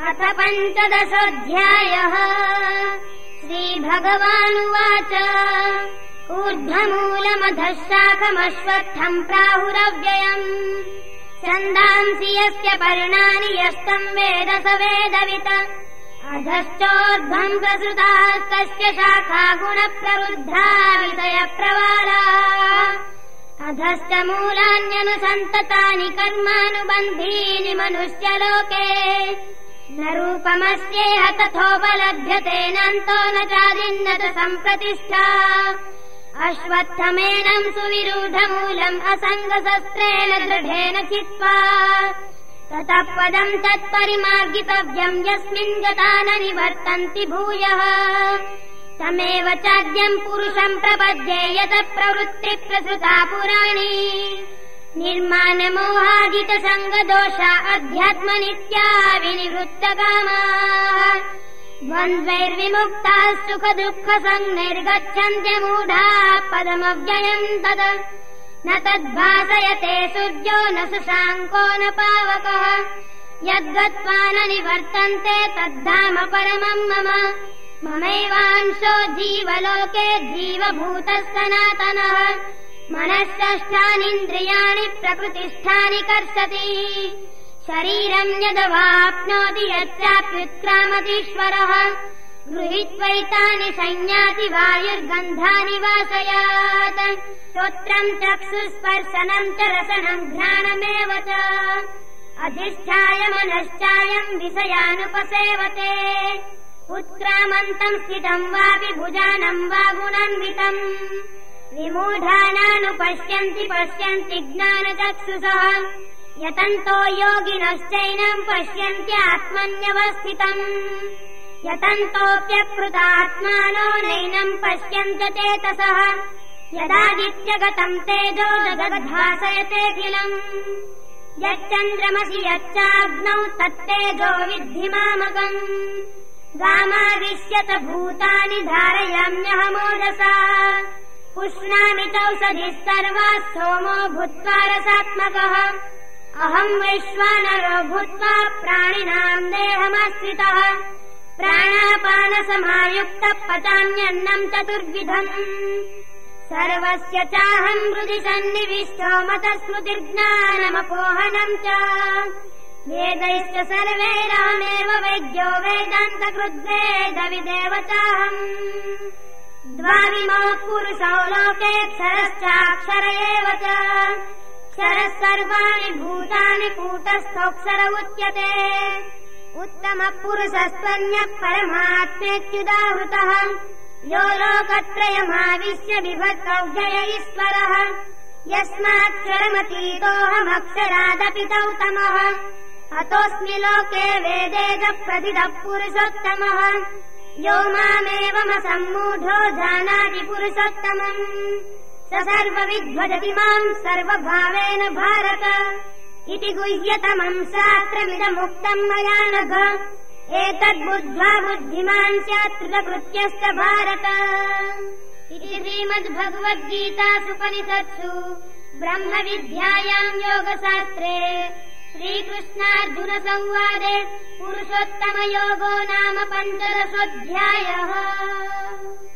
अथ पञ्चदशोऽध्यायः। श्रीभगवानुवाच ऊर्ध्वमूलमधः शाखमश्वत्थम् प्राहुरव्ययम् छन्दांसि यस्य पर्णानि यस्तम् वेद स वेदवित् अधश्चोर्ध्वम् प्रसृतास्तस्य शाखा गुणप्रवृद्धा विषयप्रवाला अधश्च मूलान्यनुसन्ततानि कर्मानुबन्धीनि मनुष्यलोके न रूपमस्येह तथोपलभ्यते नान्तो न चादिन्न च सम्प्रतिष्ठा अश्वत्थमेनम् सुविरूढमूलम् असङ्गशस्त्रेण दृढेन चित्वा ततः पदम् तत्परिमार्गितव्यम् यस्मिन् गता न निवर्तन्ति भूयः तमेव चाद्यम् पुरुषम् प्रपद्ये यतः प्रवृत्ति प्रसृता पुराणी निर्माणमोहादितसङ्गदोषा अध्यात्मनित्या विनिवृत्तकामाः द्वन्द्वैर्विमुक्ताः सुखदुःखसंनिर्गच्छन्त्यमूढाः पदमव्ययम् तद न तद्भासयते सूर्यो न शशाङ्को न पावकः यद्गत्वा न निवर्तन्ते तद्धाम परमम् मम ममैवांशो जीवलोके जीवभूतः सनातनः मनःषष्ठानीन्द्रियाणि प्रकृतिष्ठानि कर्षति शरीरम् यदवाप्नोति यच्चाप्युत्क्रामतीश्वरः गृहीत्वैतानि संयाति वायुर्गन्धानि वासयात् श्रोत्रम् चक्षुस्पर्शनम् च रसनम् घ्राणमेव च अधिष्ठाय मनश्चायम् विषयानुपसेवते उत्क्रामन्तम् स्थितम् वापि भुजानम् वा गुणान्वितम् विमूढानानुपश्यन्ति पश्यन्ति ज्ञानचक्षुषः यतन्तो योगिनश्चैनम् पश्यन्त्यात्मन्यवस्थितम् यतन्तोऽप्यकृतात्मानो नैनम् पश्यन्त चेतसः यदादित्यगतम् तेजो जगद्भासयतेऽखिलम् यच्चन्द्रमसि यच्चाग्नौ तत्तेजो विद्धि मामकम् गामाविश्यत भूतानि धारयाम्यहमोजसा पुष्णामि चौषधिः सर्वाः सोमो भूत्वा रसात्मकः अहम् वैश्वानरो भूत्वा प्राणिनाम् देहमाश्रितः प्राणापानसमायुक्तः पचाम्यन्नम् चतुर्विधम् सर्वस्य चाहम् हृदि सन्निविष्टो मतस्मृतिर्ज्ञानमपोहनम् च वेदैश्च सर्वैरहमेव वैद्यो वेदान्तकृद्वेदविदेव चाहम् द्वाविमौ पुरुषौ लोके क्षरश्चाक्षर एव च क्षरः सर्वाणि भूतानि कूटस्थोऽक्षर उच्यते उत्तमः पुरुषस्त्वन्यः परमात्मेत्युदाहृतः यो लोकत्रयमाविश्य बिभर्तव्यय ईश्वरः यस्माक्षरमतीतोऽहमक्षरादपि तौतमः अतोऽस्मि लोके वेदे च प्रथितः पुरुषोत्तमः यो मामेवमसम्मूढो जानाति पुरुषोत्तमम् स सर्वविद्भजति माम् सर्वभावेन भारत इति गुह्यतमम् शास्त्रमिदमुक्तम् मया नघ एतद्बुद्ध्वा बुद्धिमान् स्यात् कृतकृत्यश्च भारत इति श्रीमद्भगवद्गीतासूपनिषत्सु ब्रह्मविद्यायाम् योगशास्त्रे श्रीकृष्णार्जुनसंवादे पुरुषोत्तमयोगो नाम पञ्चदशोऽध्यायः।